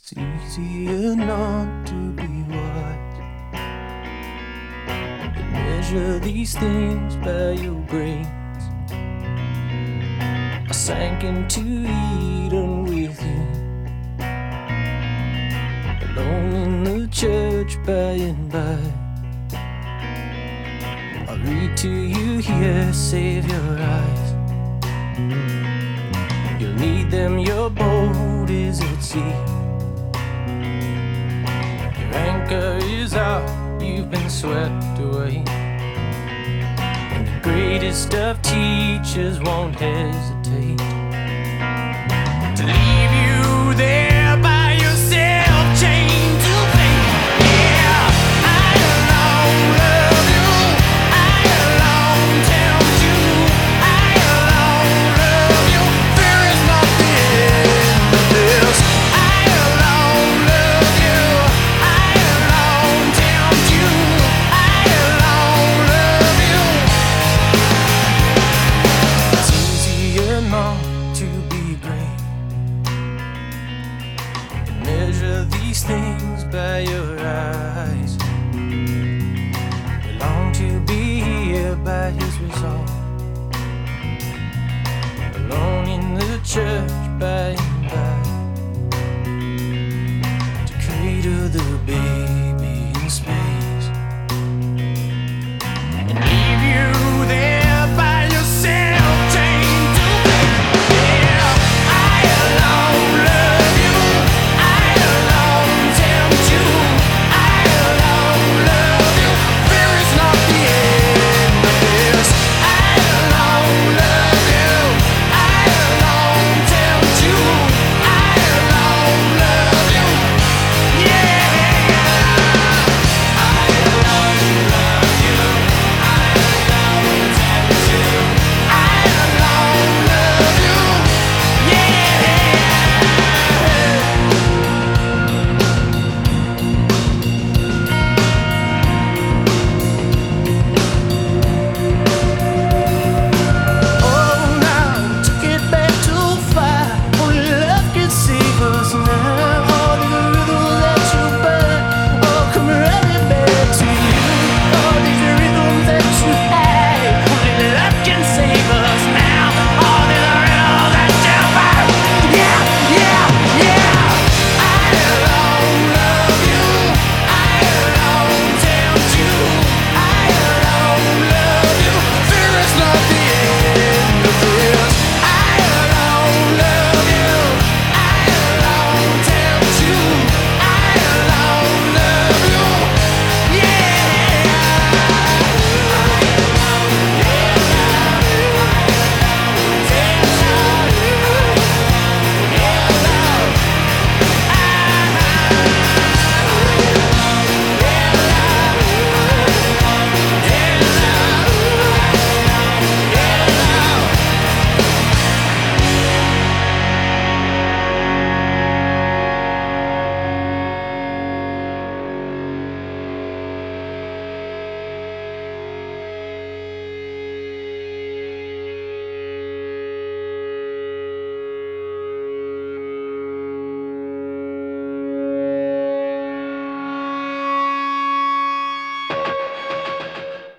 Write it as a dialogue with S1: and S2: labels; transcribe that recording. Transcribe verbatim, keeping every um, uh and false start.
S1: It's easier not to be wise. You measure these things by your brains. I sank into Eden with you, alone in the church by and by. I'll read to you here, save your eyes. You'll need them, your boat is at sea. Your anchor is out, you've been swept away. And the greatest of teachers won't hesitate to leave you there by yourself, chained to faith. Yeah, I alone love you, I alone tempt you, I alone love you. There is nothing but this. I alone love you, I alone tempt you, I alone love you. It's easier not to be brave. Measure these things by your eyes.